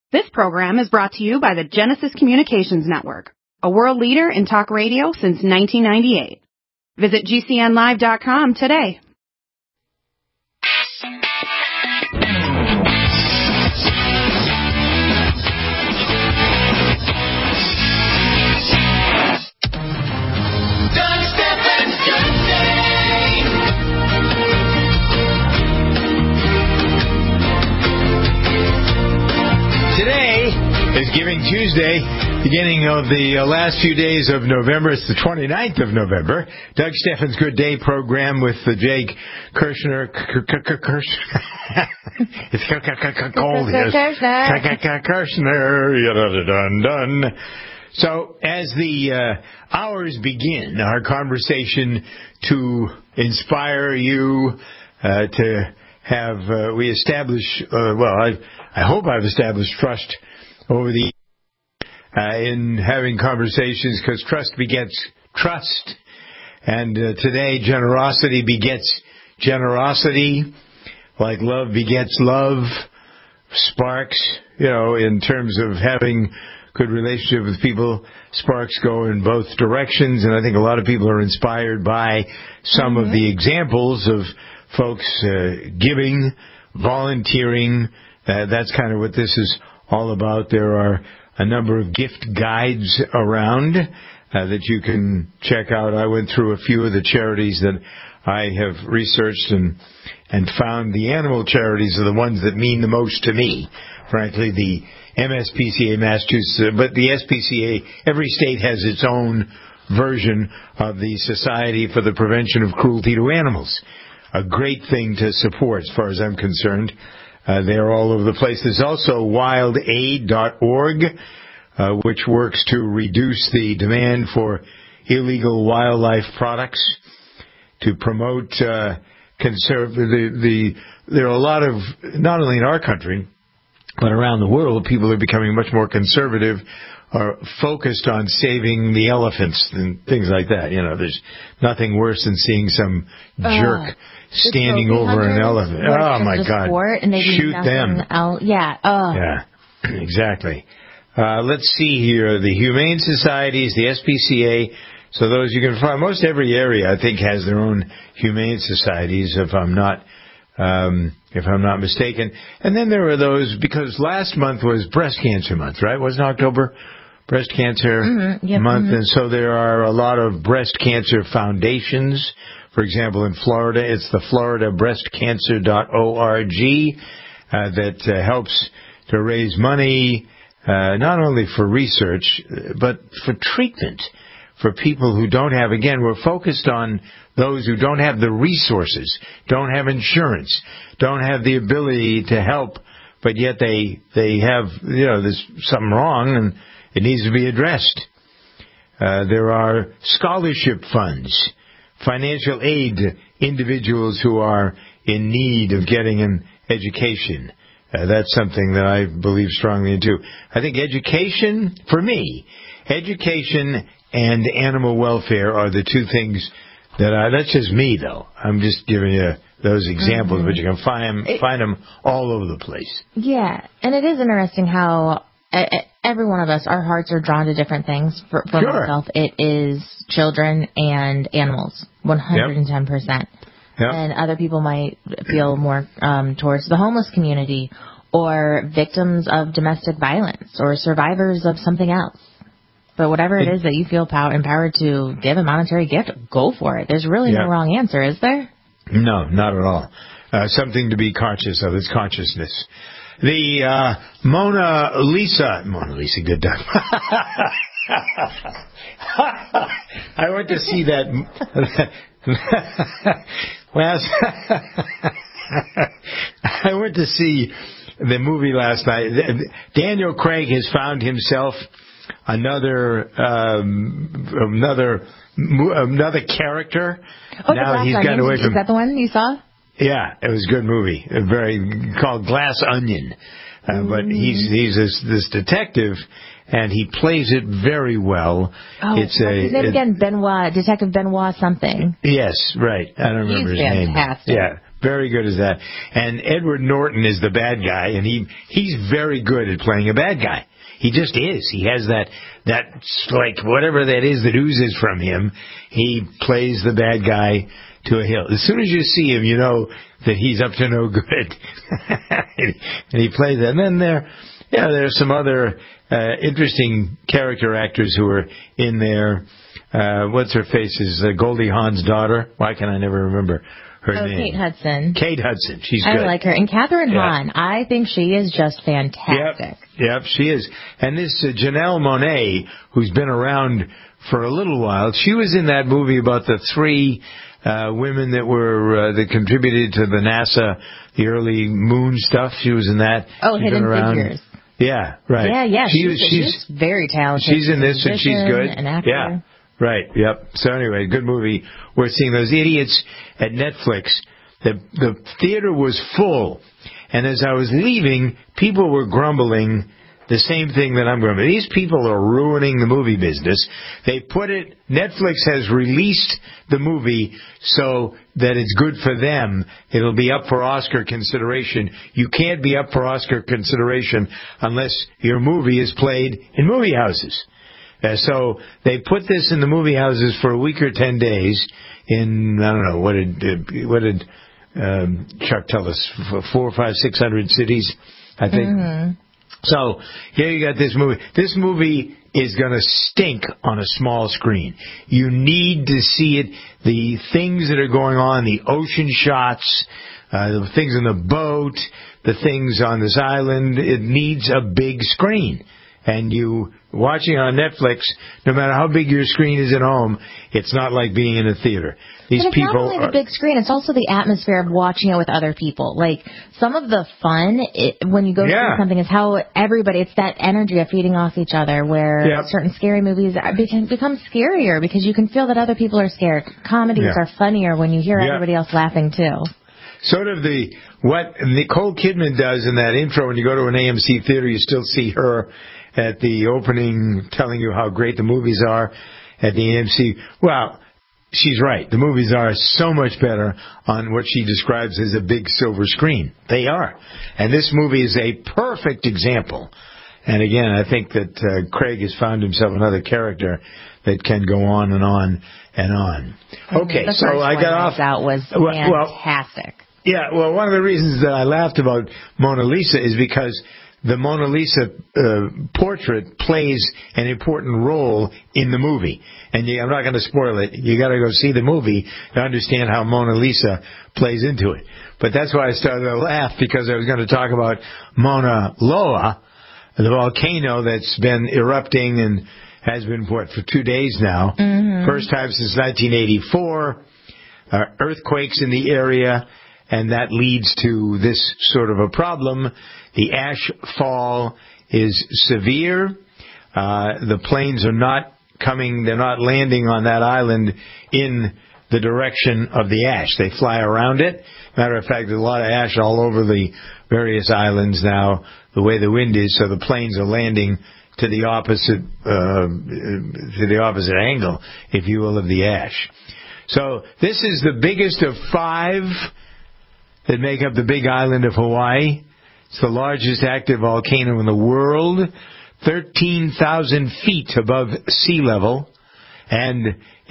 This program is brought to you by the Genesis Communications Network, a world leader in talk radio since 1998. Visit GCNlive.com today. Is Giving Tuesday, beginning of the last few days of November. It's the 29th of November. Doug Steffens' Good Day program with Jake Kirshner. It's cold. Kirshner. So as the hours begin, our conversation to inspire you to have, we establish, I hope I've established trust over the in having conversations, because trust begets trust, and today generosity begets generosity, like love begets love. Sparks, in terms of having good relationship with people, sparks go in both directions, and I think a lot of people are inspired by some of the examples of folks giving, volunteering. That's kind of what this is all about. There are a number of gift guides around that you can check out. I went through a few of the charities that I have researched and found the animal charities are the ones that mean the most to me. Frankly, the MSPCA, Massachusetts, but the SPCA, every state has its own version of the Society for the Prevention of Cruelty to Animals. A great thing to support as far as I'm concerned. They're all over the place. There's also wildaid.org, which works to reduce the demand for illegal wildlife products, to promote there are a lot of, not only in our country, but around the world, people are becoming much more conservative, are focused on saving the elephants and things like that. There's nothing worse than seeing some jerk standing over an elephant. Oh, my God. Shoot them. Yeah, exactly. Let's see here. The Humane Societies, the SPCA. So those you can find. Most every area, I think, has their own Humane Societies, if I'm not mistaken. And then there are those, because last month was Breast Cancer Month, right? Wasn't October Breast Cancer Month? And so there are a lot of breast cancer foundations. For example, in Florida, it's the FloridaBreastCancer.org that helps to raise money not only for research, but for treatment for people who don't have, again, we're focused on those who don't have the resources, don't have insurance, don't have the ability to help, but yet they have, there's something wrong and it needs to be addressed. There are scholarship funds, financial aid to individuals who are in need of getting an education. That's something that I believe strongly into. I think education, for me, education and animal welfare are the two things that's just me, though. I'm just giving you those examples, but you can find them all over the place. Yeah, and it is interesting how every one of us, our hearts are drawn to different things. For myself, it is children and animals, 110%. Yep. And other people might feel more towards the homeless community or victims of domestic violence or survivors of something else. But whatever it is that you feel empowered to give a monetary gift, go for it. There's really no wrong answer, is there? No, not at all. Something to be conscious of. It's consciousness. The Mona Lisa, good time. I went to see that. I went to see the movie last night. Daniel Craig has found himself another character. Now he's got away from. Is that the one you saw? Yeah, it was a good movie. Called Glass Onion. But he's this detective, and he plays it very well. Oh, his name again? Benoit, Detective Benoit something. Yes, right. I don't remember his name. Fantastic. Yeah, Very good as that. And Edward Norton is the bad guy, and he's very good at playing a bad guy. He just is. He has that like whatever that is that oozes from him. He plays the bad guy to a hill. As soon as you see him, you know that he's up to no good. And he plays that. And then there's some other interesting character actors who are in there. What's her face is Goldie Hawn's daughter. Why can I never remember her name? Kate Hudson. Kate Hudson. She's good. I like her. And Catherine Hahn, I think she is just fantastic. Yep, she is. And this Janelle Monáe, who's been around for a little while, she was in that movie about the three women that contributed to the NASA, the early moon stuff. She was in that. Oh, She's Hidden Figures. Yeah, right. Yeah. She's very talented. She's in this, and she's good. An actor. Yeah. Right, yep. So anyway, good movie. We're seeing those idiots at Netflix. The theater was full. And as I was leaving, people were grumbling the same thing that I'm grumbling. These people are ruining the movie business. Netflix has released the movie so that it's good for them. It'll be up for Oscar consideration. You can't be up for Oscar consideration unless your movie is played in movie houses. So they put this in the movie houses for a week or 10 days in, I don't know, what did Chuck tell us? 400, 500, 600 cities, I think. Mm-hmm. So here you got this movie. This movie is going to stink on a small screen. You need to see it. The things that are going on, the ocean shots, the things in the boat, the things on this island, it needs a big screen. And you watching on Netflix, no matter how big your screen is at home, it's not like being in a theater. These but it's people not only the big screen; it's also the atmosphere of watching it with other people. Like some of the fun when you go through something is how everybody—it's that energy of feeding off each other. Where certain scary movies become scarier because you can feel that other people are scared. Comedies are funnier when you hear everybody else laughing too. Sort of what Nicole Kidman does in that intro when you go to an AMC theater, you still see her at the opening telling you how great the movies are at the AMC. Well, she's right. The movies are so much better on what she describes as a big silver screen. They are. And this movie is a perfect example. And again, I think that Craig has found himself another character that can go on and on and on. Okay, so I got off. That was fantastic. Well, one of the reasons that I laughed about Mona Lisa is because the Mona Lisa portrait plays an important role in the movie. And I'm not going to spoil it. You got to go see the movie to understand how Mona Lisa plays into it. But that's why I started to laugh, because I was going to talk about Mauna Loa, the volcano that's been erupting and has been, for 2 days now. Mm-hmm. First time since 1984. Earthquakes in the area, and that leads to this sort of a problem. The ash fall is severe. The planes are not they're not landing on that island in the direction of the ash. They fly around it. Matter of fact, there's a lot of ash all over the various islands now, the way the wind is, so the planes are landing to the opposite angle, if you will, of the ash. So this is the biggest of 5 that make up the big island of Hawaii. It's the largest active volcano in the world, 13,000 feet above sea level, and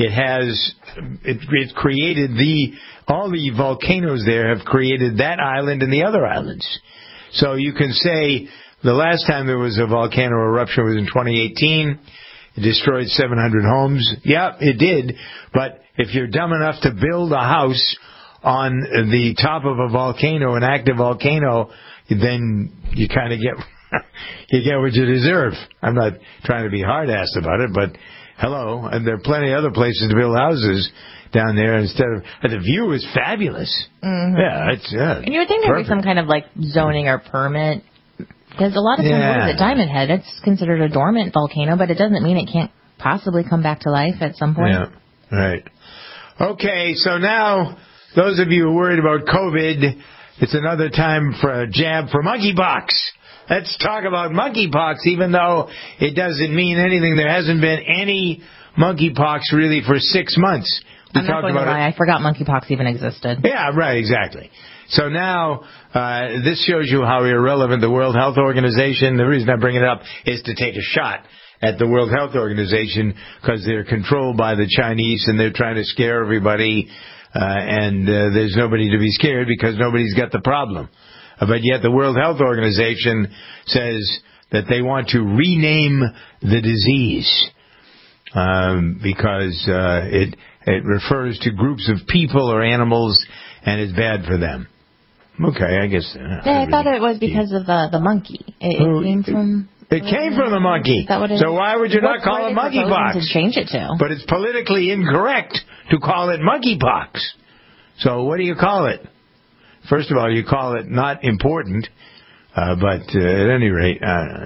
it created all the volcanoes there have created that island and the other islands. So you can say the last time there was a volcano eruption was in 2018. It destroyed 700 homes. Yeah, it did. But if you're dumb enough to build a house on the top of a volcano, an active volcano, then you kind of get what you deserve. I'm not trying to be hard-assed about it, but hello, and there are plenty of other places to build houses down there the view is fabulous. Mm-hmm. And you would think there'd be some kind of like zoning or permit, because a lot of times, what is it, Diamond Head? It's considered a dormant volcano, but it doesn't mean it can't possibly come back to life at some point. Yeah, right. Okay, so now, those of you who are worried about COVID, it's another time for a jab for monkeypox. Let's talk about monkeypox, even though it doesn't mean anything. There hasn't been any monkeypox really for 6 months. I'm not going to lie, I forgot monkeypox even existed. Yeah, right, exactly. So now, this shows you how irrelevant the World Health Organization, the reason I bring it up is to take a shot at the World Health Organization because they're controlled by the Chinese and they're trying to scare everybody, and there's nobody to be scared because nobody's got the problem. But yet the World Health Organization says that they want to rename the disease because it refers to groups of people or animals and is bad for them. Okay, I guess. I thought it was because of the monkey. It came from. It came from the monkey. So why would you not call it monkeypox? To change it to. But it's politically incorrect to call it monkeypox. So what do you call it? First of all, you call it not important. But at any rate,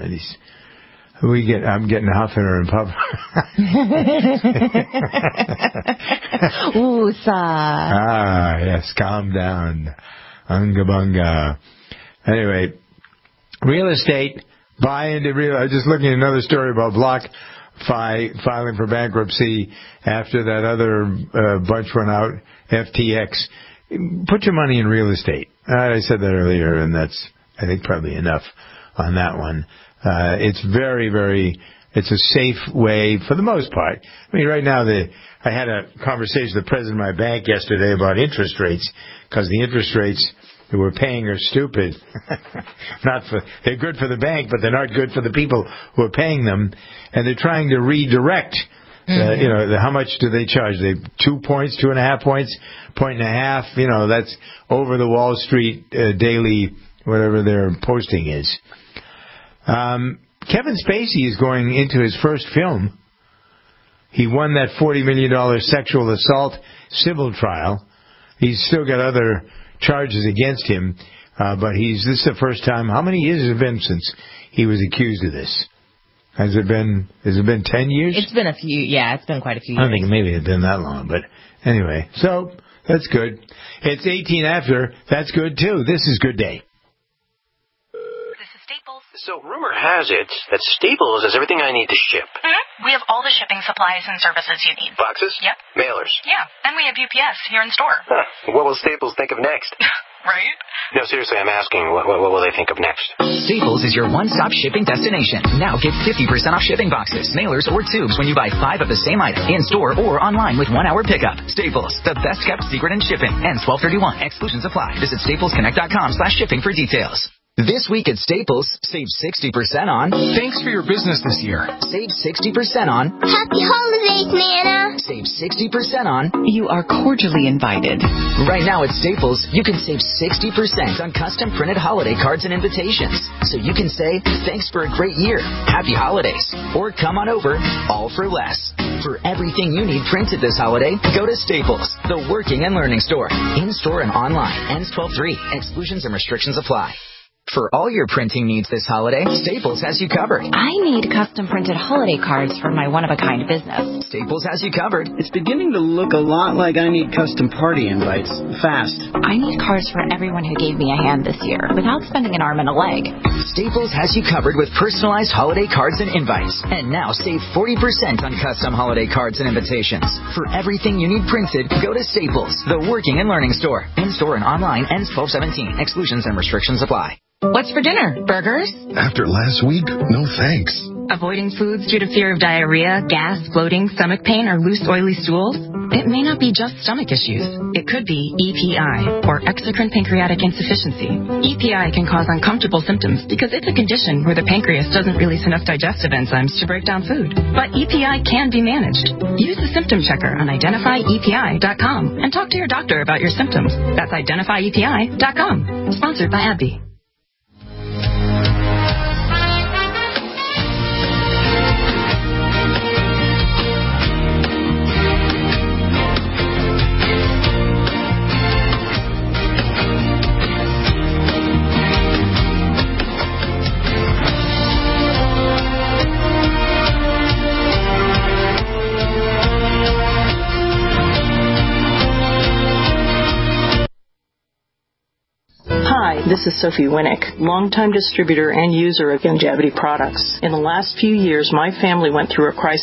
I'm getting huffer and puffer. Ooh, yes, calm down. Unga bunga. Anyway, real estate, buy into real. I was just looking at another story about BlockFi filing for bankruptcy after that other bunch went out, FTX. Put your money in real estate. I said that earlier, and that's, I think, probably enough on that one. It's very, very, it's a safe way for the most part. I mean, right now, I had a conversation with the president of my bank yesterday about interest rates, because the interest rates that we're paying are stupid. They're good for the bank, but they're not good for the people who are paying them. And they're trying to redirect, how much do they charge? 2 points, 2.5 points, 1.5. That's over the Wall Street daily, whatever their posting is. Kevin Spacey is going into his first film. He won that $40 million sexual assault civil trial. He's still got other charges against him, but this is the first time. How many years has it been since he was accused of this? Has it been 10 years? It's been a few, it's been quite a few years. I don't think maybe it's been that long, but anyway, so that's good. It's 18 after, that's good too. This is Good Day. So rumor has it that Staples has everything I need to ship. Mm-hmm. We have all the shipping supplies and services you need. Boxes? Yep. Mailers? Yeah, and we have UPS here in store. Huh. What will Staples think of next? Right? No, seriously, I'm asking, what will they think of next? Staples is your one-stop shipping destination. Now get 50% off shipping boxes, mailers, or tubes when you buy 5 of the same item in-store or online with 1-hour pickup. Staples, the best-kept secret in shipping. Ends 12/31. Exclusions apply. Visit staplesconnect.com/shipping for details. This week at Staples, save 60% on... Thanks for your business this year. Save 60% on... Happy holidays, Nana. Save 60% on... You are cordially invited. Right now at Staples, you can save 60% on custom printed holiday cards and invitations. So you can say, thanks for a great year, happy holidays, or come on over, all for less. For everything you need printed this holiday, go to Staples, the working and learning store. In-store and online. Ends 12/3. Exclusions and restrictions apply. For all your printing needs this holiday, Staples has you covered. I need custom printed holiday cards for my one-of-a-kind business. Staples has you covered. It's beginning to look a lot like I need custom party invites. Fast. I need cards for everyone who gave me a hand this year without spending an arm and a leg. Staples has you covered with personalized holiday cards and invites. And now save 40% on custom holiday cards and invitations. For everything you need printed, go to Staples, the working and learning store. In-store and online. Ends 12/17. Exclusions and restrictions apply. What's for dinner? Burgers? After last week, no thanks. Avoiding foods due to fear of diarrhea, gas, bloating, stomach pain, or loose, oily stools? It may not be just stomach issues. It could be EPI, or exocrine pancreatic insufficiency. EPI can cause uncomfortable symptoms because it's a condition where the pancreas doesn't release enough digestive enzymes to break down food. But EPI can be managed. Use the symptom checker on identifyepi.com and talk to your doctor about your symptoms. That's identifyepi.com. Sponsored by AbbVie. This is Sophie Winnick, longtime distributor and user of Longevity products. In the last few years, my family went through a crisis.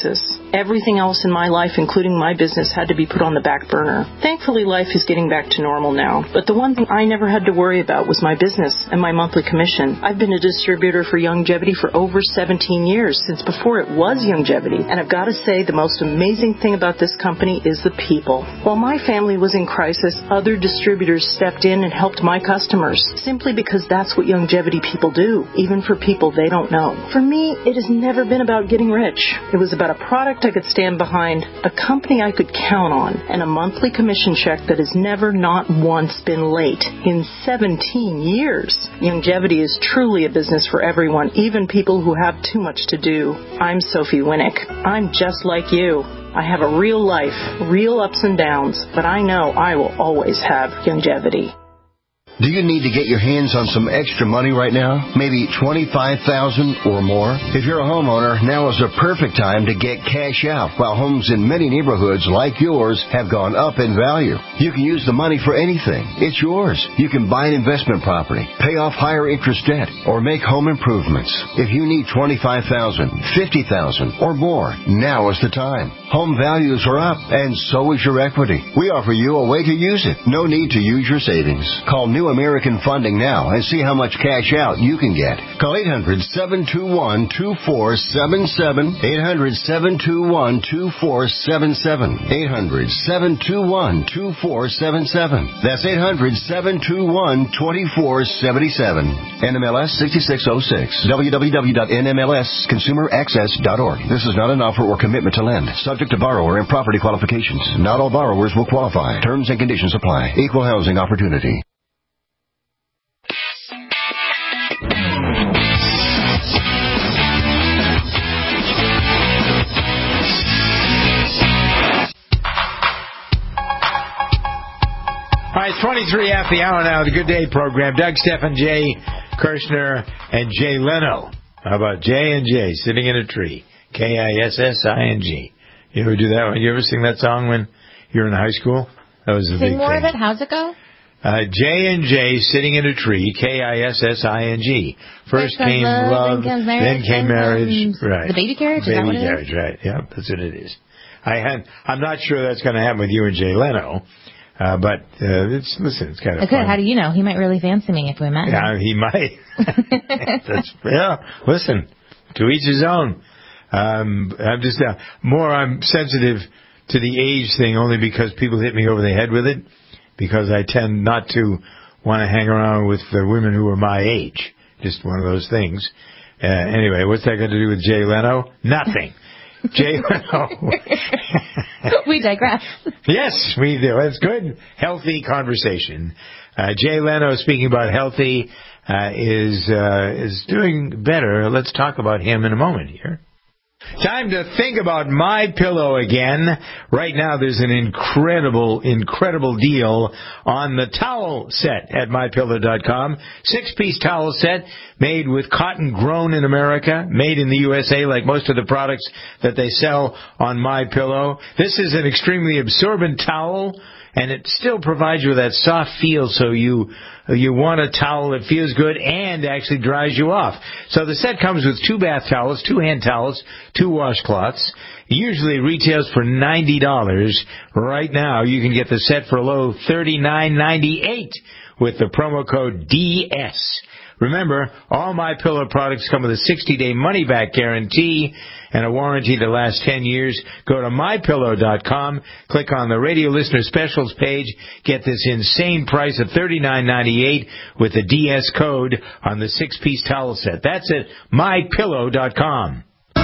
Everything else in my life, including my business, had to be put on the back burner. Thankfully, life is getting back to normal now. But the one thing I never had to worry about was my business and my monthly commission. I've been a distributor for Youngevity for over 17 years, since before it was Youngevity. And I've got to say, the most amazing thing about this company is the people. While my family was in crisis, other distributors stepped in and helped my customers, simply because that's what Youngevity people do, even for people they don't know. For me, it has never been about getting rich. It was about a product I could stand behind, a company I could count on, and a monthly commission check that has never not once been late in 17 years. Youngevity is truly a business for everyone, even people who have too much to do. I'm Sophie Winnick. I'm just like you. I have a real life, real ups and downs, but I know I will always have Youngevity. Do you need to get your hands on some extra money right now? Maybe $25,000 or more? If you're a homeowner, now is the perfect time to get cash out while homes in many neighborhoods like yours have gone up in value. You can use the money for anything. It's yours. You can buy an investment property, pay off higher interest debt, or make home improvements. If you need $25,000, $50,000 or more, now is the time. Home values are up, and so is your equity. We offer you a way to use it. No need to use your savings. Call New American Funding now and see how much cash out you can get. Call 800-721-2477. 800-721-2477. 800-721-2477. That's 800-721-2477. NMLS 6606. www.nmlsconsumeraccess.org. This is not an offer or commitment to lend. Subject to borrower and property qualifications. Not all borrowers will qualify. Terms and conditions apply. Equal housing opportunity. All right, 23 after the hour now, the Good Day program. Doug, Stephan, Jay Kirshner, and Jay Leno. How about Jay and Jay sitting in a tree? Kissing. You ever do that one? You ever sing that song when you were in high school? That was a big thing. Sing more of it. How's it go? Jay and Jay sitting in a tree, Kissing. First came love, then came marriage. Right. The baby carriage? Is that what it is? Baby carriage, right. Yeah, that's what it is. I'm not sure that's going to happen with you and Jay Leno. But it's kind of fun. How do you know? He might really fancy me if we met him. Yeah, he might. Listen, to each his own. I'm just I'm sensitive to the age thing only because people hit me over the head with it, because I tend not to want to hang around with the women who are my age. Just one of those things. Anyway, what's that got to do with Jay Leno? Nothing. Jay Leno. We digress. Yes, we do. It's good, healthy conversation. Jay Leno, speaking about healthy, is doing better. Let's talk about him in a moment here. Time to think about MyPillow again. Right now there's an incredible deal on the towel set at MyPillow.com. 6-piece towel set made with cotton grown in America, made in the USA like most of the products that they sell on MyPillow. This is an extremely absorbent towel, and it still provides you with that soft feel, so you want a towel that feels good and actually dries you off. So the set comes with 2 bath towels, 2 hand towels, 2 washcloths. Usually retails for $90. Right now you can get the set for a low $39.98 with the promo code DS. Remember, all MyPillow products come with a 60-day money-back guarantee and a warranty that lasts 10 years. Go to MyPillow.com, click on the radio listener specials page, get this insane price of $39.98 with the DS code on the 6-piece towel set. That's it, MyPillow.com. All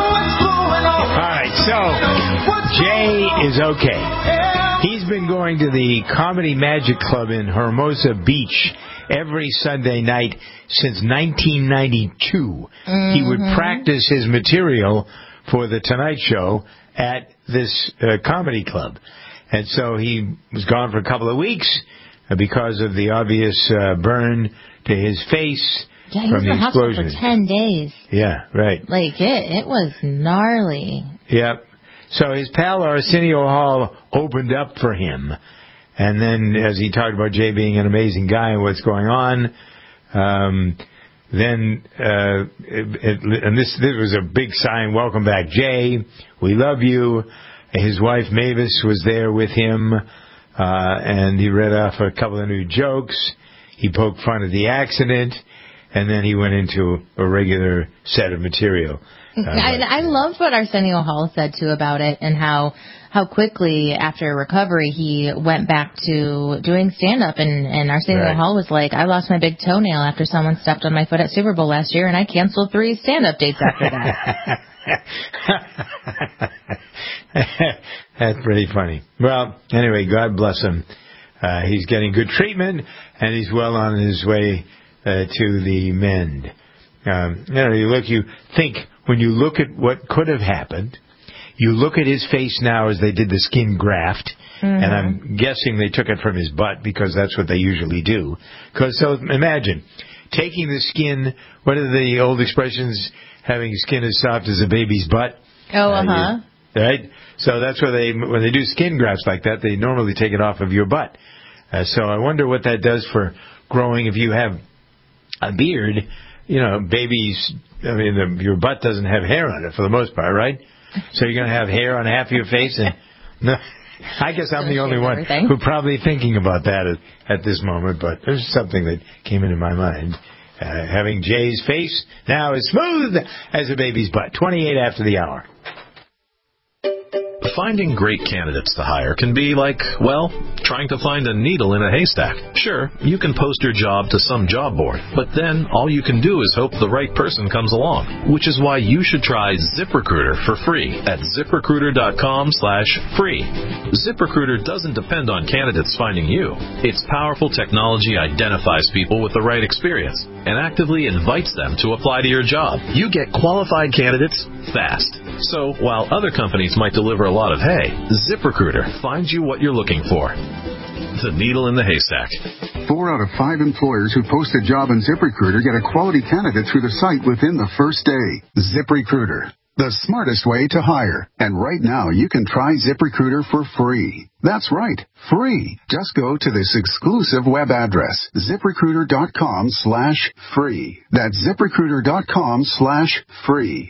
right, so Jay is okay. He's been going to the Comedy Magic Club in Hermosa Beach every Sunday night since 1992. Mm-hmm. He would practice his material for The Tonight Show at this comedy club. And so he was gone for a couple of weeks because of the obvious burn to his face from the explosion. For 10 days. Yeah, right. Like, it was gnarly. Yep. So his pal Arsenio Hall opened up for him. And then, as he talked about Jay being an amazing guy and what's going on, then, and this was a big sign, welcome back, Jay. We love you. His wife, Mavis, was there with him, and he read off a couple of new jokes. He poked fun at the accident, and then he went into a regular set of material. I loved what Arsenio Hall said, too, about it, and how quickly, after recovery, he went back to doing stand-up, and Arsenio Hall was like, I lost my big toenail after someone stepped on my foot at Super Bowl last year, and I canceled 3 stand-up dates after that. That's pretty funny. Well, anyway, God bless him. He's getting good treatment, and he's well on his way to the mend. You think, when you look at what could have happened, you look at his face now as they did the skin graft, and I'm guessing they took it from his butt because that's what they usually do. So imagine, taking the skin, what are the old expressions, having skin as soft as a baby's butt? Right? So that's where when they do skin grafts like that, they normally take it off of your butt. So I wonder what that does for growing. If you have a beard, babies, your butt doesn't have hair on it for the most part, right? So you're going to have hair on half of your face? And I guess I'm the only one who's probably thinking about that at this moment, but there's something that came into my mind. Having Jay's face now is smooth as a baby's butt, 28 after the hour. Finding great candidates to hire can be like, well, trying to find a needle in a haystack. Sure, you can post your job to some job board, but then all you can do is hope the right person comes along, which is why you should try ZipRecruiter for free at ZipRecruiter.com/free. ZipRecruiter doesn't depend on candidates finding you. Its powerful technology identifies people with the right experience and actively invites them to apply to your job. You get qualified candidates fast. So while other companies might deliver a lot of hay, ZipRecruiter finds you what you're looking for. The needle in the haystack. 4 out of 5 employers who post a job in ZipRecruiter get a quality candidate through the site within the first day. ZipRecruiter, the smartest way to hire. And right now, you can try ZipRecruiter for free. That's right, free. Just go to this exclusive web address, ZipRecruiter.com/free. That's ZipRecruiter.com/free.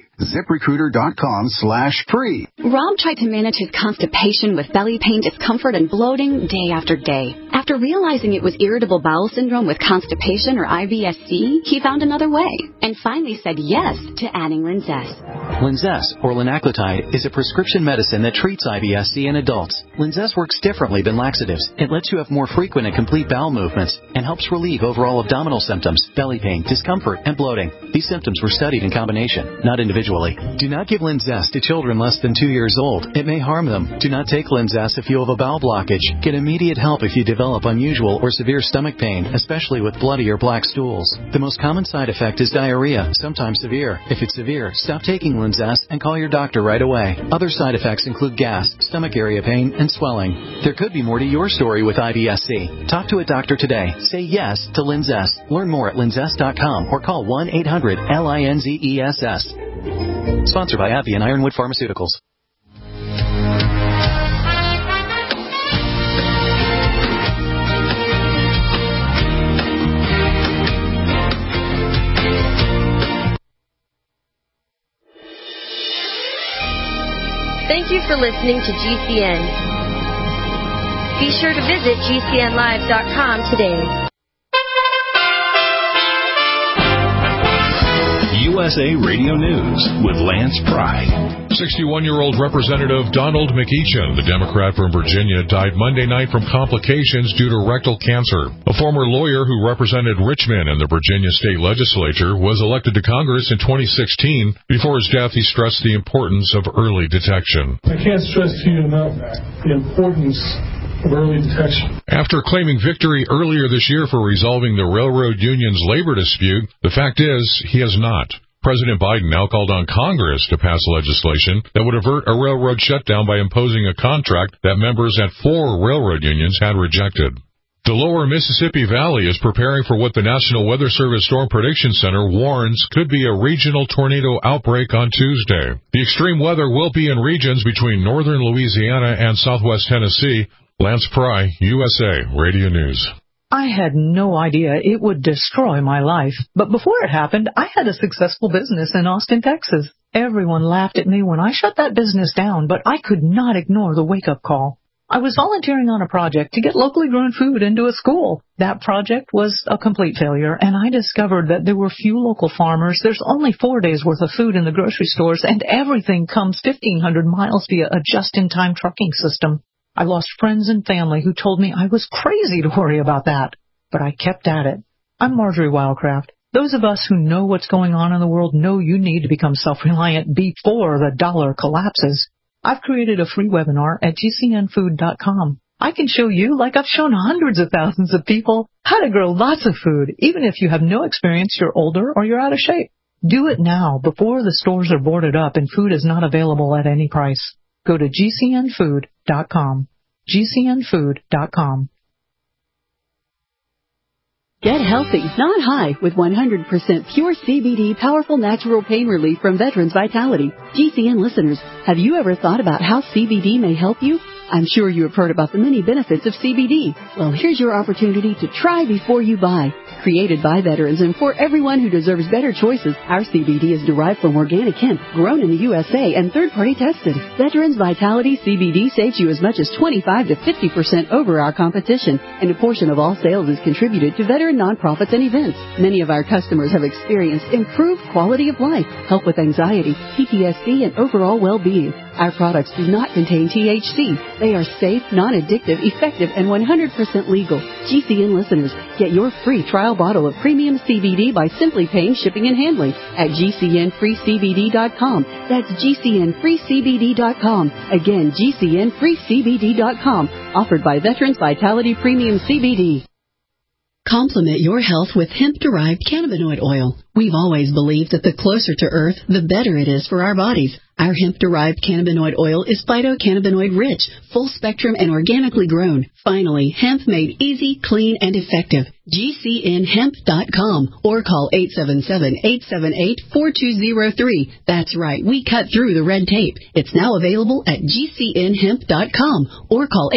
ZipRecruiter.com/free. Rob tried to manage his constipation with belly pain, discomfort, and bloating day after day. After realizing it was irritable bowel syndrome with constipation or IBS-C, he found another way and finally said yes to adding Linzess. Linzess, or linaclotide, is a prescription medicine that treats IBS-C in adults. Linzess works differently than laxatives. It lets you have more frequent and complete bowel movements and helps relieve overall abdominal symptoms, belly pain, discomfort, and bloating. These symptoms were studied in combination, not individually. Do not give Linzess to children less than 2 years old. It may harm them. Do not take Linzess if you have a bowel blockage. Get immediate help if you develop unusual or severe stomach pain, especially with bloody or black stools. The most common side effect is diarrhea, sometimes severe. If it's severe, stop taking Linzess and call your doctor right away. Other side effects include gas, stomach area pain, and swelling. There could be more to your story with IBS-C. Talk to a doctor today. Say yes to Linzess. Learn more at linzess.com or call 1-800-LINZESS. Sponsored by AbbVie and Ironwood Pharmaceuticals. Thank you for listening to GCN. Be sure to visit GCNlive.com today. USA Radio News with Lance Pry. 61-year-old Representative Donald McEachin, the Democrat from Virginia, died Monday night from complications due to rectal cancer. A former lawyer who represented Richmond in the Virginia state legislature was elected to Congress in 2016. Before his death, he stressed the importance of early detection. I can't stress to you enough the importance of early detection. After claiming victory earlier this year for resolving the railroad union's labor dispute, the fact is he has not. President Biden now called on Congress to pass legislation that would avert a railroad shutdown by imposing a contract that members at 4 railroad unions had rejected. The lower Mississippi Valley is preparing for what the National Weather Service Storm Prediction Center warns could be a regional tornado outbreak on Tuesday. The extreme weather will be in regions between northern Louisiana and southwest Tennessee. Lance Pry, USA Radio News. I had no idea it would destroy my life. But before it happened, I had a successful business in Austin, Texas. Everyone laughed at me when I shut that business down, but I could not ignore the wake-up call. I was volunteering on a project to get locally grown food into a school. That project was a complete failure, and I discovered that there were few local farmers. There's only 4 days' worth of food in the grocery stores, and everything comes 1,500 miles via a just-in-time trucking system. I lost friends and family who told me I was crazy to worry about that, but I kept at it. I'm Marjorie Wildcraft. Those of us who know what's going on in the world know you need to become self-reliant before the dollar collapses. I've created a free webinar at gcnfood.com. I can show you, like I've shown hundreds of thousands of people, how to grow lots of food, even if you have no experience, you're older, or you're out of shape. Do it now, before the stores are boarded up and food is not available at any price. Go to gcnfood.com. gcnfood.com. Get healthy, not high, with 100% pure CBD powerful natural pain relief from Veterans Vitality. GCN listeners, have you ever thought about how CBD may help you? I'm sure you have heard about the many benefits of CBD. Well, here's your opportunity to try before you buy. Created by veterans and for everyone who deserves better choices, our CBD is derived from organic hemp, grown in the USA and third-party tested. Veterans Vitality CBD saves you as much as 25 to 50% over our competition, and a portion of all sales is contributed to veteran nonprofits and events. Many of our customers have experienced improved quality of life, help with anxiety, PTSD, and overall well-being. Our products do not contain THC. They are safe, non-addictive, effective, and 100% legal. GCN listeners, get your free trial bottle of premium CBD by simply paying shipping and handling at GCNFreeCBD.com. That's GCNFreeCBD.com. Again, GCNFreeCBD.com. Offered by Veterans Vitality Premium CBD. Complement your health with hemp-derived cannabinoid oil. We've always believed that the closer to Earth, the better it is for our bodies. Our hemp-derived cannabinoid oil is phytocannabinoid rich, full-spectrum, and organically grown. Finally, hemp made easy, clean, and effective. GCNHemp.com or call 877-878-4203. That's right, we cut through the red tape. It's now available at GCNHemp.com or call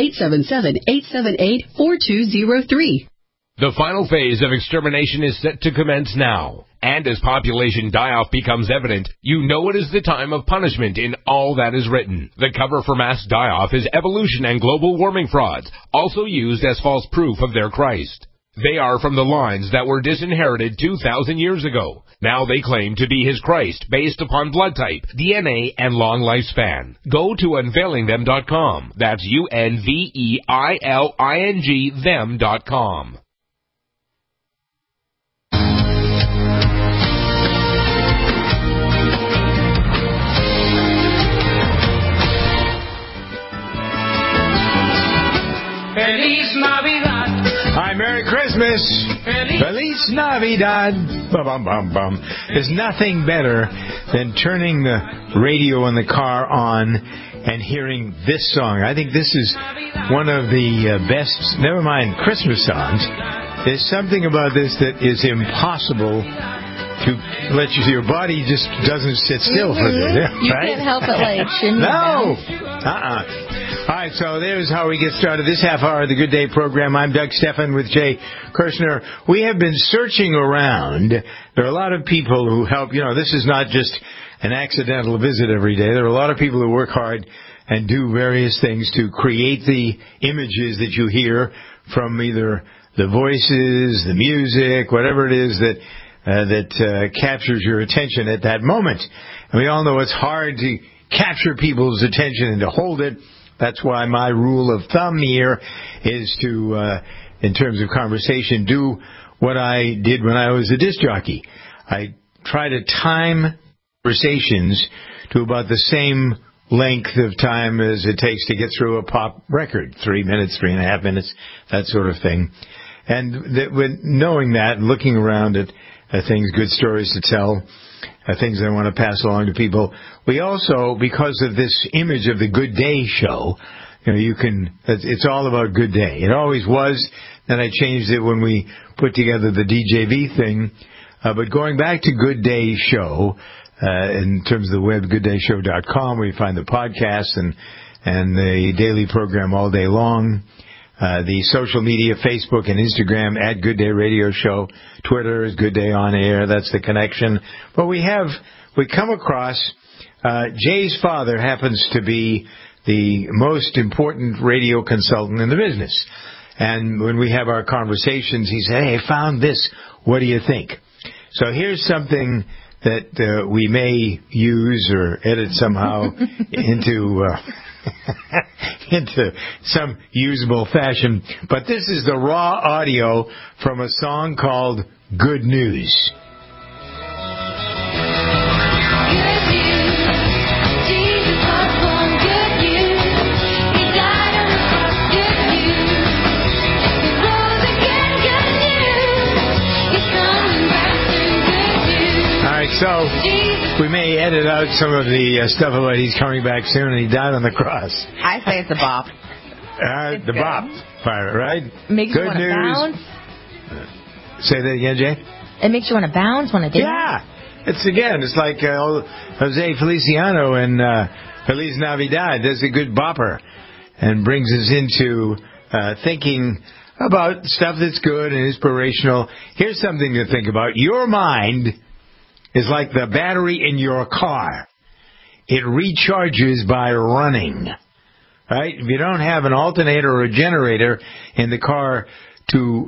877-878-4203. The final phase of extermination is set to commence now. And as population die-off becomes evident, you know it is the time of punishment in all that is written. The cover for mass die-off is evolution and global warming frauds, also used as false proof of their Christ. They are from the lines that were disinherited 2,000 years ago. Now they claim to be his Christ based upon blood type, DNA, and long lifespan. Go to unveilingthem.com. That's UNVEILING them.com. Feliz Navidad. Hi, Merry Christmas. Feliz Navidad. Bum, bum, bum, bum. There's nothing better than turning the radio in the car on and hearing this song. I think this is one of the best, never mind Christmas songs. There's something about this that is impossible to let you see. Your body just doesn't sit still for this. Yeah, you right? can't help it, like, shouldn't no. All right, so there's how we get started this half hour of the Good Day program. I'm Doug Stephan with Jay Kirshner. We have been searching around. There are a lot of people who help. You know, this is not just an accidental visit every day. There are a lot of people who work hard and do various things to create the images that you hear from either the voices, the music, whatever it is that captures your attention at that moment. And we all know it's hard to capture people's attention and to hold it. That's why my rule of thumb here is to, in terms of conversation, do what I did when I was a disc jockey. I try to time conversations to about the same length of time as it takes to get through a pop record, 3 minutes, 3.5 minutes, that sort of thing. And knowing that and looking around at things, good stories to tell, things I want to pass along to people. We also, because of this image of the Good Day show, you know, it's all about Good Day. It always was. Then I changed it when we put together the DJV thing. But going back to Good Day show, in terms of the web, gooddayshow.com, where you find the podcast and the daily program all day long. the social media, Facebook and Instagram at Good Day Radio Show. Twitter is Good Day On Air. That's the connection. But we come across, Jay's father happens to be the most important radio consultant in the business. And when we have our conversations, he said, hey, I found this. What do you think? So here's something that we may use or edit somehow into some usable fashion. But this is the raw audio from a song called Good News. So we may edit out some of the stuff about he's coming back soon and he died on the cross. I say it's a bop. The good. Bop part, right? Makes Good you want to bounce. Say that again, Jay? It makes you want to bounce, want to dance. Yeah. It's like Jose Feliciano and Feliz Navidad. That's a good bopper and brings us into thinking about stuff that's good and inspirational. Here's something to think about. Your mind is like the battery in your car. It recharges by running. Right? If you don't have an alternator or a generator in the car to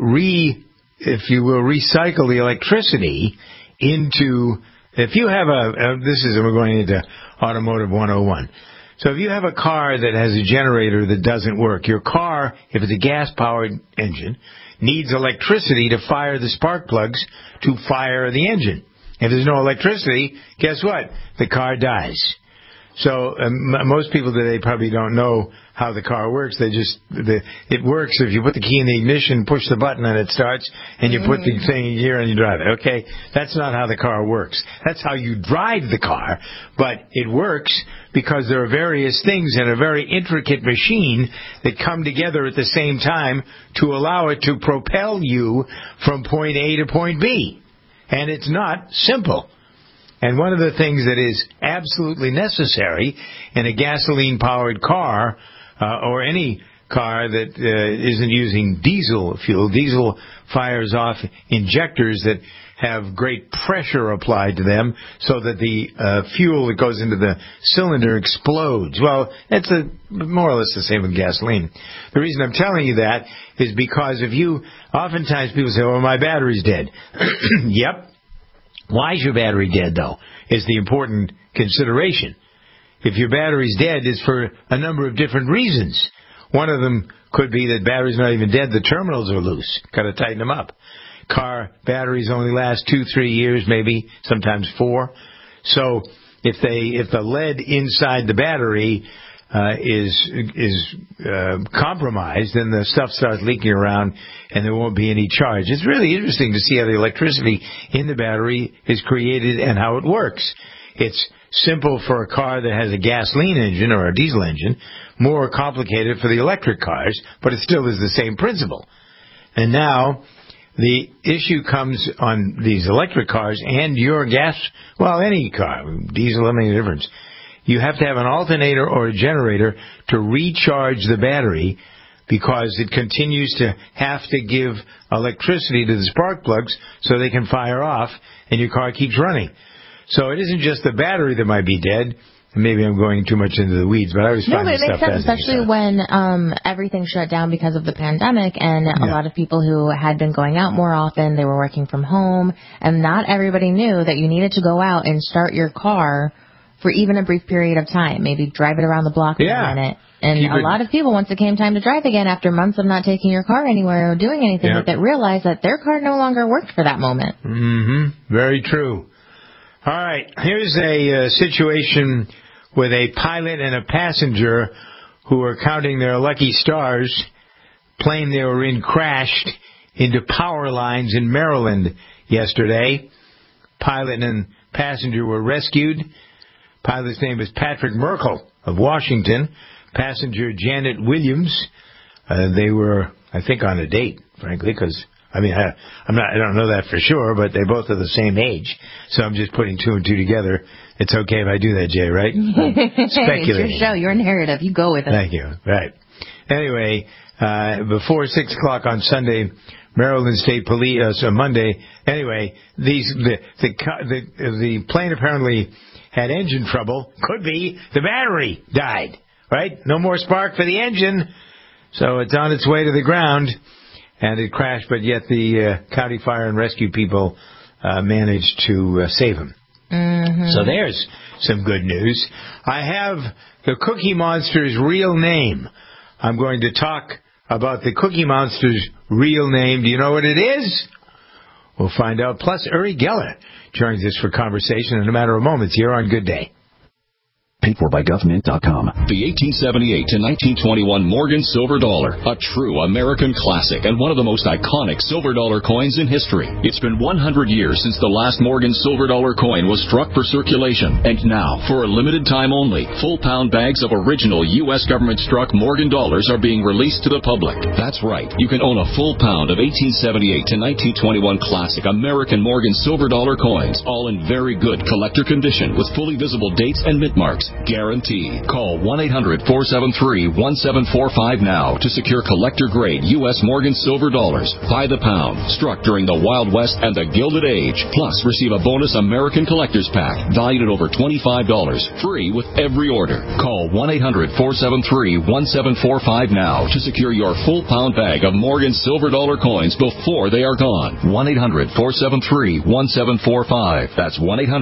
recycle the electricity into, if you have we're going into Automotive 101. So if you have a car that has a generator that doesn't work, your car, if it's a gas-powered engine, needs electricity to fire the spark plugs to fire the engine. If there's no electricity, guess what? The car dies. So most people today probably don't know how the car works. It works if you put the key in the ignition, push the button, and it starts, and you put the thing in gear and you drive it. Okay? That's not how the car works. That's how you drive the car, but it works because there are various things in a very intricate machine that come together at the same time to allow it to propel you from point A to point B. And it's not simple. And one of the things that is absolutely necessary in a gasoline-powered car or any car that isn't using diesel fuel, diesel fires off injectors that have great pressure applied to them so that the fuel that goes into the cylinder explodes. Well, it's more or less the same with gasoline. The reason I'm telling you that is because oftentimes people say, well, my battery's dead. Yep. Why is your battery dead, though, is the important consideration. If your battery's dead, it's for a number of different reasons. One of them could be that battery's not even dead, the terminals are loose. Got to tighten them up. Car batteries only last 2-3 years, maybe, sometimes 4. So if the lead inside the battery is compromised, then the stuff starts leaking around and there won't be any charge. It's really interesting to see how the electricity in the battery is created and how it works. It's simple for a car that has a gasoline engine or a diesel engine, more complicated for the electric cars, but it still is the same principle. And now the issue comes on these electric cars and your any car, diesel, doesn't make a difference. You have to have an alternator or a generator to recharge the battery because it continues to have to give electricity to the spark plugs so they can fire off and your car keeps running. So it isn't just the battery that might be dead. Maybe I'm going too much into the weeds, but I always find this stuff fascinating. No, it makes sense, especially when everything shut down because of the pandemic, and a lot of people who had been going out more often, they were working from home, and not everybody knew that you needed to go out and start your car for even a brief period of time. Maybe drive it around the block for a minute. And a lot of people, once it came time to drive again, after months of not taking your car anywhere or doing anything with it, realized that their car no longer worked for that moment. Mm-hmm. Very true. All right. Here's a situation with a pilot and a passenger who were counting their lucky stars. Plane they were in crashed into power lines in Maryland yesterday. Pilot and passenger were rescued. Pilot's name is Patrick Merkel of Washington. Passenger Janet Williams. They were, I think, on a date, frankly, because I don't know that for sure, but they both are the same age. So I'm just putting 2 and 2 together. It's okay if I do that, Jay, right? Speculating. It's your show, your narrative. You go with it. Thank you. Right. Anyway, before 6 o'clock on Sunday, Maryland State Police, Monday. Anyway, the plane apparently had engine trouble. Could be the battery died, right? No more spark for the engine. So it's on its way to the ground, and it crashed, but yet the county fire and rescue people managed to save him. Mm-hmm. So there's some good news. I have the Cookie Monster's real name. I'm going to talk about the Cookie Monster's real name. Do you know what it is? We'll find out. Plus, Uri Geller joins us for conversation in a matter of moments here on Good Day. Paid for by government.com. The 1878 to 1921 Morgan Silver Dollar, a true American classic and one of the most iconic silver dollar coins in history. It's been 100 years since the last Morgan Silver Dollar coin was struck for circulation. And now, for a limited time only, full pound bags of original U.S. government struck Morgan dollars are being released to the public. That's right. You can own a full pound of 1878 to 1921 classic American Morgan Silver Dollar coins, all in very good collector condition with fully visible dates and mint marks. Guaranteed. Call 1-800-473-1745 now to secure collector-grade U.S. Morgan Silver Dollars by the pound, struck during the Wild West and the Gilded Age. Plus, receive a bonus American Collector's Pack valued at over $25, free with every order. Call 1-800-473-1745 now to secure your full pound bag of Morgan Silver Dollar coins before they are gone. 1-800-473-1745. That's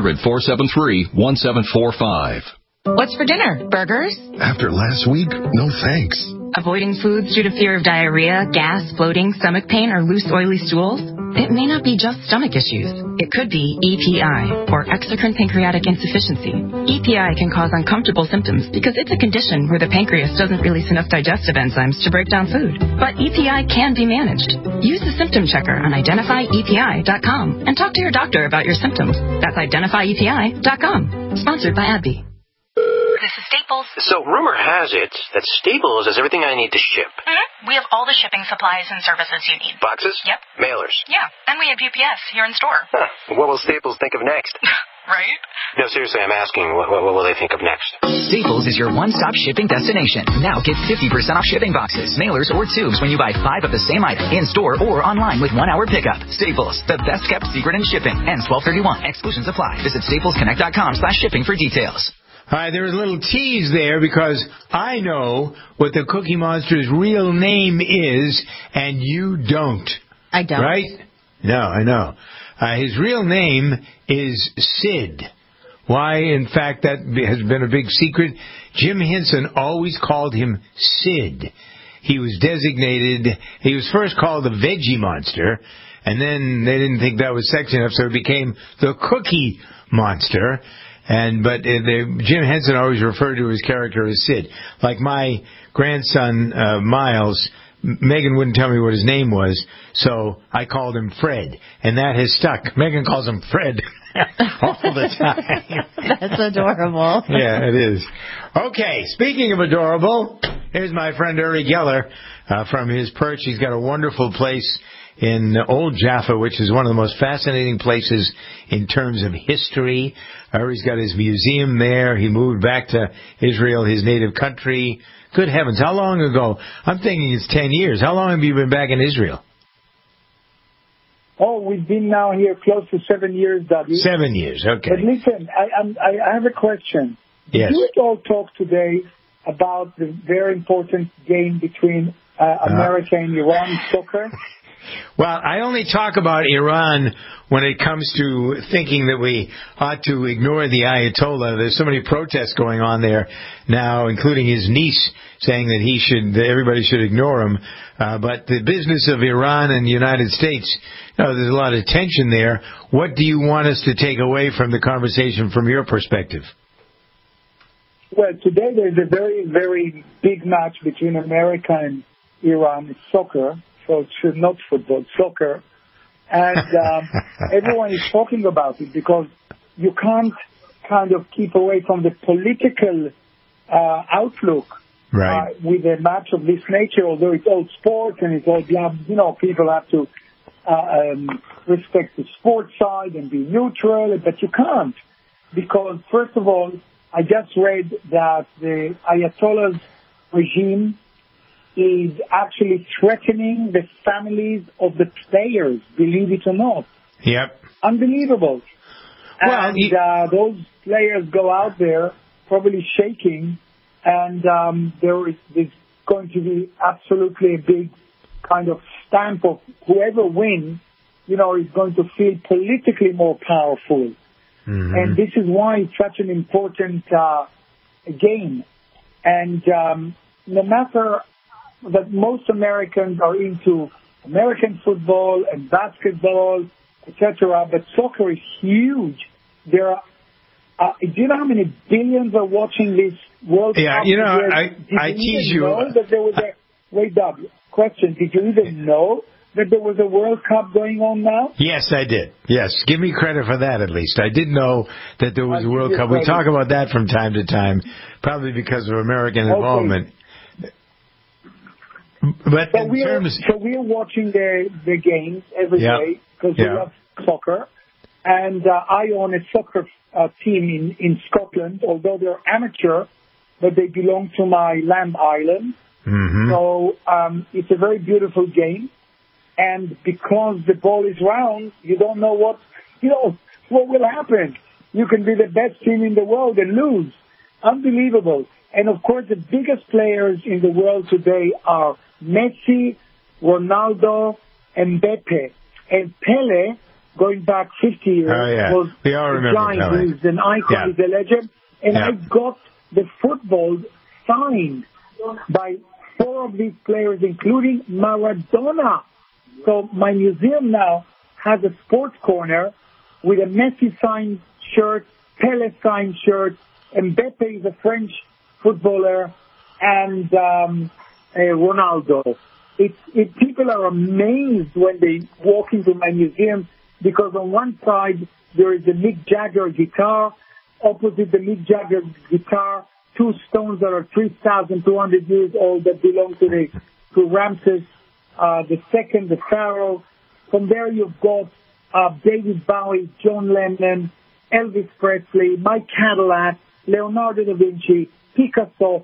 1-800-473-1745. What's for dinner? Burgers? After last week, no thanks. Avoiding foods due to fear of diarrhea, gas, bloating, stomach pain, or loose, oily stools? It may not be just stomach issues. It could be EPI, or exocrine pancreatic insufficiency. EPI can cause uncomfortable symptoms because it's a condition where the pancreas doesn't release enough digestive enzymes to break down food. But EPI can be managed. Use the symptom checker on identifyepi.com and talk to your doctor about your symptoms. That's identifyepi.com. Sponsored by AbbVie. This is Staples. So rumor has it that Staples has everything I need to ship. Mm-hmm. We have all the shipping supplies and services you need. Boxes? Yep. Mailers? Yeah, and we have UPS here in store. Huh. What will Staples think of next? Right? No, seriously, I'm asking, what will they think of next? Staples is your one-stop shipping destination. Now get 50% off shipping boxes, mailers, or tubes when you buy 5 of the same item in-store or online with 1-hour pickup. Staples, the best-kept secret in shipping. Ends 12/31. Exclusions apply. Visit staplesconnect.com/shipping for details. All right, there was a little tease there because I know what the Cookie Monster's real name is, and you don't. I don't. Right? No, I know. His real name is Sid. Why, in fact, that has been a big secret. Jim Henson always called him Sid. He was first called the Veggie Monster, and then they didn't think that was sexy enough, so it became the Cookie Monster. But Jim Henson always referred to his character as Sid. Like my grandson, Miles, Megan wouldn't tell me what his name was, so I called him Fred. And that has stuck. Megan calls him Fred all the time. That's adorable. Yeah, it is. Okay, speaking of adorable, here's my friend Uri Geller from his perch. He's got a wonderful place in Old Jaffa, which is one of the most fascinating places in terms of history. He's got his museum there. He moved back to Israel, his native country. Good heavens, how long ago? I'm thinking it's 10 years. How long have you been back in Israel? Oh, we've been now here close to 7 years, W. 7 years, okay. But listen, I have a question. Yes. Did you all talk today about the very important game between America and Iran, soccer? Well, I only talk about Iran when it comes to thinking that we ought to ignore the Ayatollah. There's so many protests going on there now, including his niece saying that everybody should ignore him. But the business of Iran and the United States, there's a lot of tension there. What do you want us to take away from the conversation from your perspective? Well, today there's a very, very big match between America and Iran. It's soccer. So it's not football, soccer. And everyone is talking about it because you can't kind of keep away from the political outlook with a match of this nature, although it's all sports and it's all, people have to respect the sports side and be neutral, but you can't. Because, first of all, I just read that the Ayatollah's regime is actually threatening the families of the players, believe it or not. Yep. Unbelievable. Well, and those players go out there probably shaking, and there's going to be absolutely a big kind of stamp of whoever wins, is going to feel politically more powerful. Mm-hmm. And this is why it's such an important game. And no matter that most Americans are into American football and basketball, etc., but soccer is huge. There are, do you know how many billions are watching this World Cup? I tease you. That there was wait up. Question, did you even know that there was a World Cup going on now? Yes, I did. Yes, give me credit for that at least. I did know that there was a World Cup. We talk about that from time to time, probably because of American involvement. But so we're watching the games every day because we love soccer. And I own a soccer team in Scotland, although they're amateur, but they belong to my land island. Mm-hmm. So it's a very beautiful game. And because the ball is round, you don't know what will happen. You can be the best team in the world and lose. Unbelievable. And of course, the biggest players in the world today are Messi, Ronaldo, and Mbappe. And Pele, going back 50 years, was we all remember Pele. He's an icon, he's a legend. And I got the football signed by 4 of these players, including Maradona. So my museum now has a sports corner with a Messi signed shirt, Pele signed shirt, and Mbappe is a French footballer, and Ronaldo. People are amazed when they walk into my museum because on one side there is a Mick Jagger guitar, opposite the Mick Jagger guitar, 2 stones that are 3,200 years old that belong to Ramses the second, the Pharaoh. From there you've got David Bowie, John Lennon, Elvis Presley, Mike Cadillac, Leonardo da Vinci, Picasso.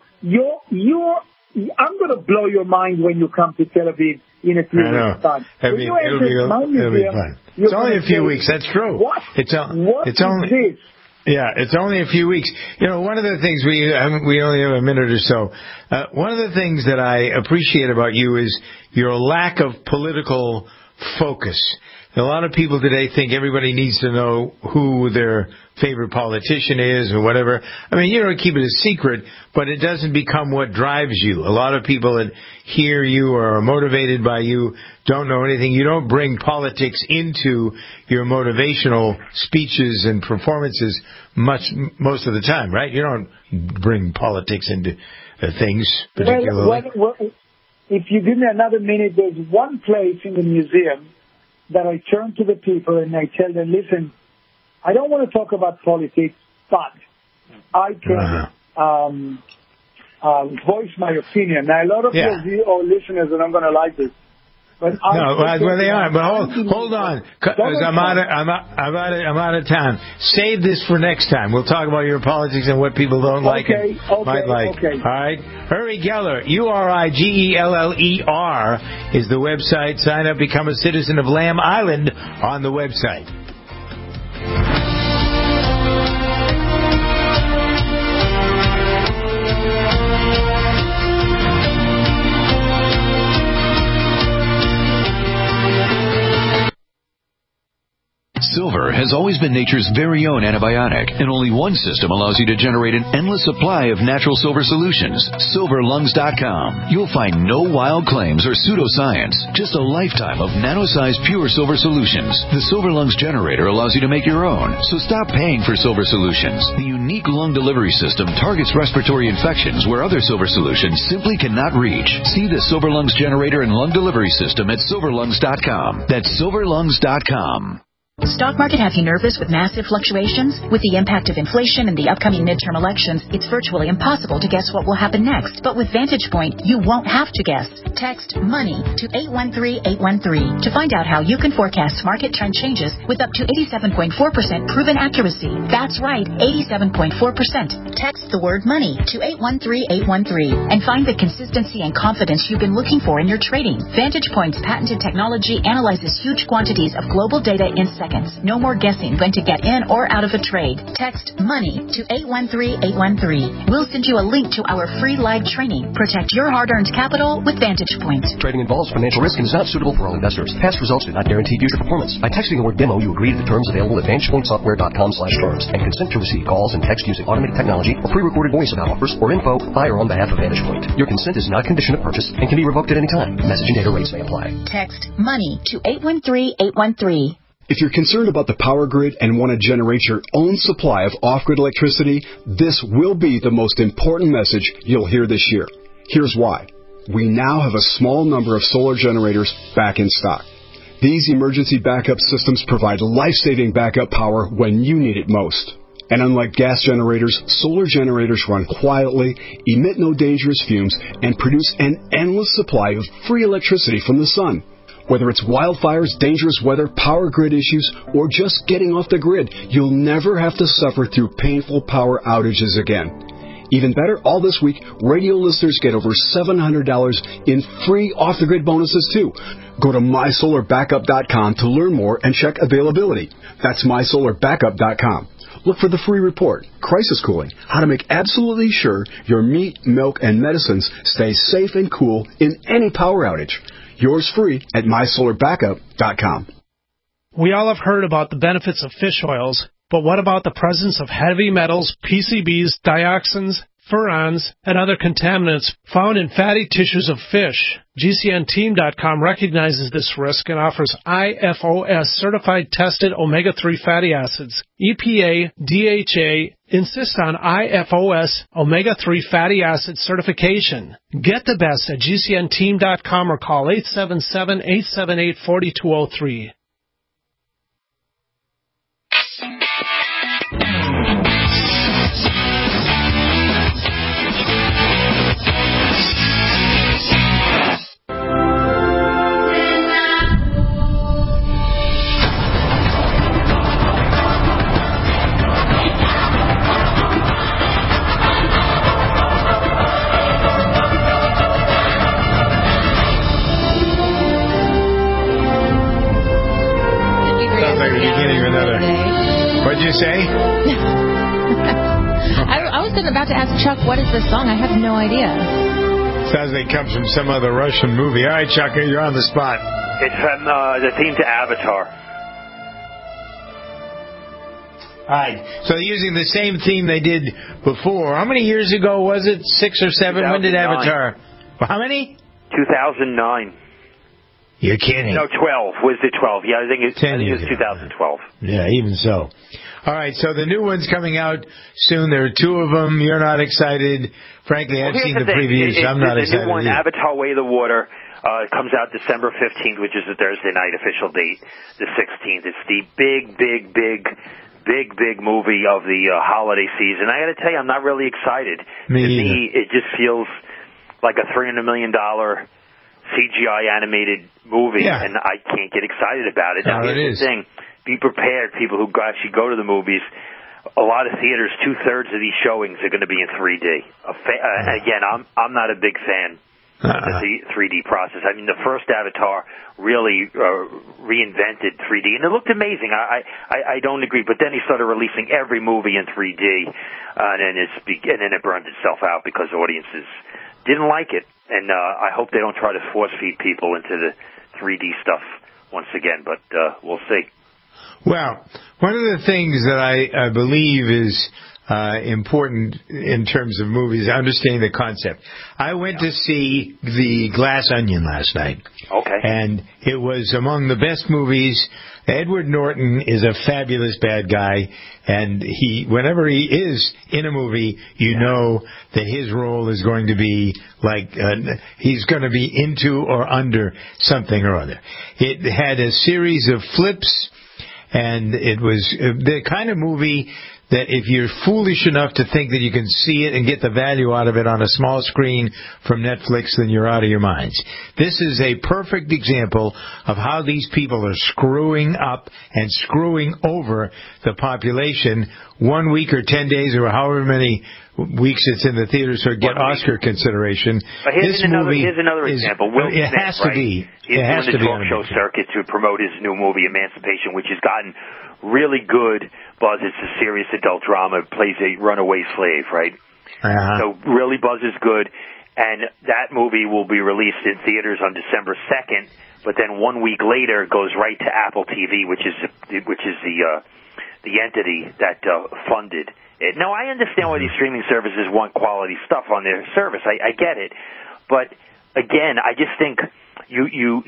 I'm going to blow your mind when you come to Tel Aviv in a few weeks' time. It'll be fun. It's only a few weeks. That's true. What? It's only this? Yeah, it's only a few weeks. One of the things we only have a minute or so. One of the things that I appreciate about you is your lack of political focus. A lot of people today think everybody needs to know who their favorite politician is or whatever. I mean, keep it a secret, but it doesn't become what drives you. A lot of people that hear you or are motivated by you don't know anything. You don't bring politics into your motivational speeches and performances most of the time, right? You don't bring politics into things particularly. Well, if you give me another minute, there's one place in the museum that I turn to the people and I tell them, listen, I don't want to talk about politics, but I can voice my opinion. Now, a lot of your listeners are not going to like this. But they are. But hold on, because I'm out of time. Save this for next time. We'll talk about your politics and what people don't like and might like. Okay. All right. Uri Geller, URIGELLER is the website. Sign up, become a citizen of Lamb Island on the website. Silver has always been nature's very own antibiotic, and only one system allows you to generate an endless supply of natural silver solutions. SilverLungs.com. You'll find no wild claims or pseudoscience, just a lifetime of nano-sized pure silver solutions. The Silver Lungs generator allows you to make your own, so stop paying for silver solutions. The unique lung delivery system targets respiratory infections where other silver solutions simply cannot reach. See the Silver Lungs generator and lung delivery system at SilverLungs.com. That's SilverLungs.com. Stock market have you nervous with massive fluctuations? With the impact of inflation and the upcoming midterm elections, it's virtually impossible to guess what will happen next. But with Vantage Point, you won't have to guess. Text MONEY to 813-813 to find out how you can forecast market trend changes with up to 87.4% proven accuracy. That's right, 87.4%. Text the word MONEY to 813-813 and find the consistency and confidence you've been looking for in your trading. Vantage Point's patented technology analyzes huge quantities of global data in seconds. No more guessing when to get in or out of a trade. Text MONEY to 813-813. We'll send you a link to our free live training. Protect your hard-earned capital with Vantage Point. Trading involves financial risk and is not suitable for all investors. Past results do not guarantee future performance. By texting the word demo, you agree to the terms available at VantagePointSoftware.com/terms and consent to receive calls and text using automated technology or pre-recorded voice about offers or info by or on behalf of Vantage Point. Your consent is not a condition of purchase and can be revoked at any time. Message and data rates may apply. Text MONEY to 813-813. If you're concerned about the power grid and want to generate your own supply of off-grid electricity, this will be the most important message you'll hear this year. Here's why. We now have a small number of solar generators back in stock. These emergency backup systems provide life-saving backup power when you need it most. And unlike gas generators, solar generators run quietly, emit no dangerous fumes, and produce an endless supply of free electricity from the sun. Whether it's wildfires, dangerous weather, power grid issues, or just getting off the grid, you'll never have to suffer through painful power outages again. Even better, all this week, radio listeners get over $700 in free off-the-grid bonuses, too. Go to MySolarBackup.com to learn more and check availability. That's MySolarBackup.com. Look for the free report, Crisis Cooling, how to make absolutely sure your meat, milk, and medicines stay safe and cool in any power outage. Yours free at MySolarBackup.com. We all have heard about the benefits of fish oils, but what about the presence of heavy metals, PCBs, dioxins, furans, and other contaminants found in fatty tissues of fish? GCNteam.com recognizes this risk and offers IFOS certified tested omega-3 fatty acids. EPA, DHA insist on IFOS omega-3 fatty acid certification. Get the best at GCNteam.com or call 877-878-4203. What'd you say? I was about to ask Chuck, what is this song? I have no idea. Sounds like it comes from some other Russian movie. All right, Chuck, you're on the spot. It's from the theme to Avatar. All right, so they're using the same theme they did before. How many years ago was it? 6 or 7? When did Avatar? How many? 2009. You're kidding. No, 12. Was it 12? Yeah, I think it was 2012. Yeah, even so. All right, so the new one's coming out soon. There are 2 of them. You're not excited. Frankly, I've seen the previews. I'm not excited. The new one, Avatar Way of the Water, comes out December 15th, which is the Thursday night official date, the 16th. It's the big movie of the holiday season. I got to tell you, I'm not really excited. Me to me, it just feels like a $300 million CGI animated movie, and I can't get excited about it. Now, here's the thing. Be prepared, people who actually go to the movies. A lot of theaters, 2/3 of these showings are going to be in 3D. Again, I'm not a big fan of the 3D process. I mean, the first Avatar really reinvented 3D, and it looked amazing. I don't agree, but then he started releasing every movie in 3D, and then it burned itself out because audiences didn't like it. And I hope they don't try to force feed people into the 3D stuff once again, but we'll see. Well, one of the things that I believe is important in terms of movies, understanding the concept. I went to see The Glass Onion last night. Okay. And it was among the best movies. Edward Norton is a fabulous bad guy, and whenever he is in a movie, you know that his role is going to be like he's going to be into or under something or other. It had a series of flips and it was the kind of movie that if you're foolish enough to think that you can see it and get the value out of it on a small screen from Netflix, then you're out of your minds. This is a perfect example of how these people are screwing up and screwing over the population 1 week or 10 days or however many weeks it's in the theaters or get Oscar consideration. But here's another example. Will Smith, has to be. He's doing the talk show circuit to promote his new movie, Emancipation, which has gotten really good buzz. It's a serious adult drama. It plays a runaway slave, right? So really buzz is good. And that movie will be released in theaters on December 2nd, but then 1 week later it goes right to Apple TV, which is the entity that funded it. Now, I understand why these streaming services want quality stuff on their service. I get it. But, again, I just think you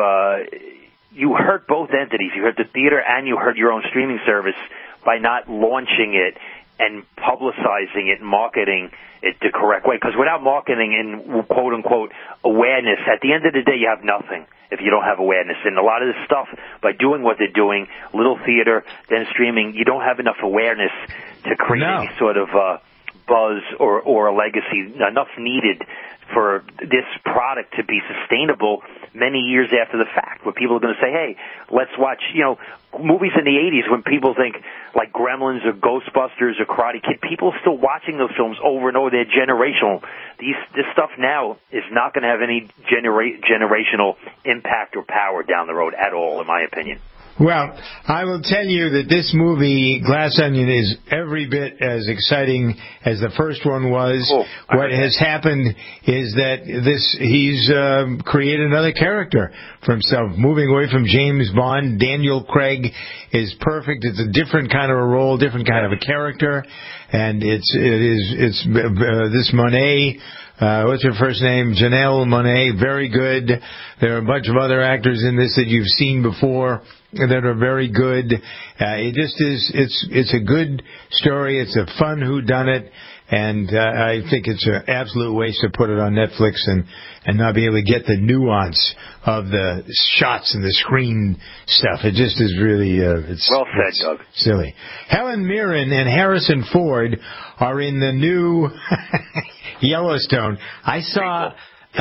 hurt both entities. You hurt the theater and you hurt your own streaming service by not launching it and publicizing it and marketing it the correct way. Because without marketing and quote-unquote awareness, at the end of the day, you have nothing if you don't have awareness. And a lot of this stuff, by doing what they're doing, little theater, then streaming, you don't have enough awareness to create any sort of buzz or a legacy, enough needed for this product to be sustainable many years after the fact, where people are going to say, hey, let's watch, movies in the 80s when people think like Gremlins or Ghostbusters or Karate Kid, people are still watching those films over and over. They're generational. This stuff now is not going to have any generational impact or power down the road at all, in my opinion. Well, I will tell you that this movie, Glass Onion, is every bit as exciting as the first one was. What has happened is that he's created another character for himself, moving away from James Bond. Daniel Craig is perfect. It's a different kind of a role, different kind of a character, and it's this Monet. What's her first name? Janelle Monáe. Very good. There are a bunch of other actors in this that you've seen before that are very good. It just is. It's a good story. It's a fun whodunit, and I think it's an absolute waste to put it on Netflix and not be able to get the nuance of the shots and the screen stuff. It just is really it's well said, Doug. Silly. Helen Mirren and Harrison Ford are in the new Yellowstone. I saw.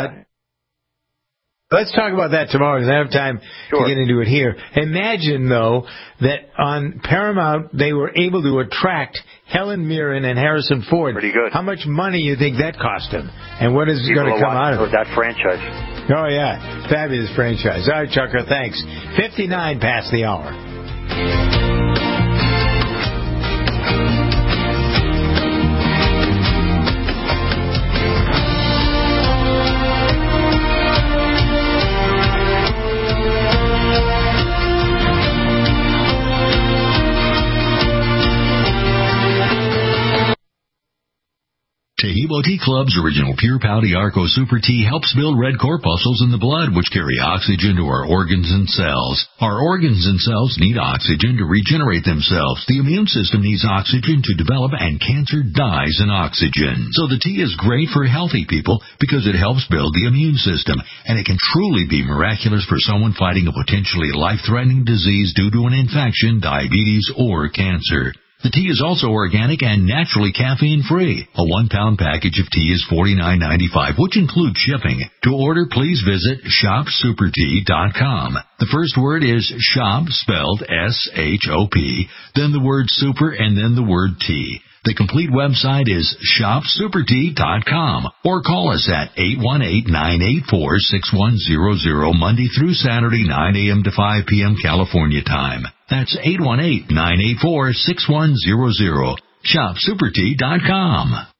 Let's talk about that tomorrow because I have time to get into it here. Imagine, though, that on Paramount they were able to attract Helen Mirren and Harrison Ford. Pretty good. How much money do you think that cost them? And what is going to come out of it? That franchise. Oh, yeah. Fabulous franchise. All right, Chucker, thanks. 59 past the hour. Taheebo Tea Club's original Pure Pouty Arco Super Tea helps build red corpuscles in the blood, which carry oxygen to our organs and cells. Our organs and cells need oxygen to regenerate themselves. The immune system needs oxygen to develop, and cancer dies in oxygen. So the tea is great for healthy people because it helps build the immune system, and it can truly be miraculous for someone fighting a potentially life-threatening disease due to an infection, diabetes, or cancer. The tea is also organic and naturally caffeine-free. A 1-pound package of tea is $49.95, which includes shipping. To order, please visit shopsupertea.com. The first word is shop, spelled S-H-O-P, then the word super, and then the word tea. The complete website is shopsupertea.com, or call us at 818-984-6100 Monday through Saturday, 9 a.m. to 5 p.m. California time. That's 818-984-6100. Shopsupertea.com.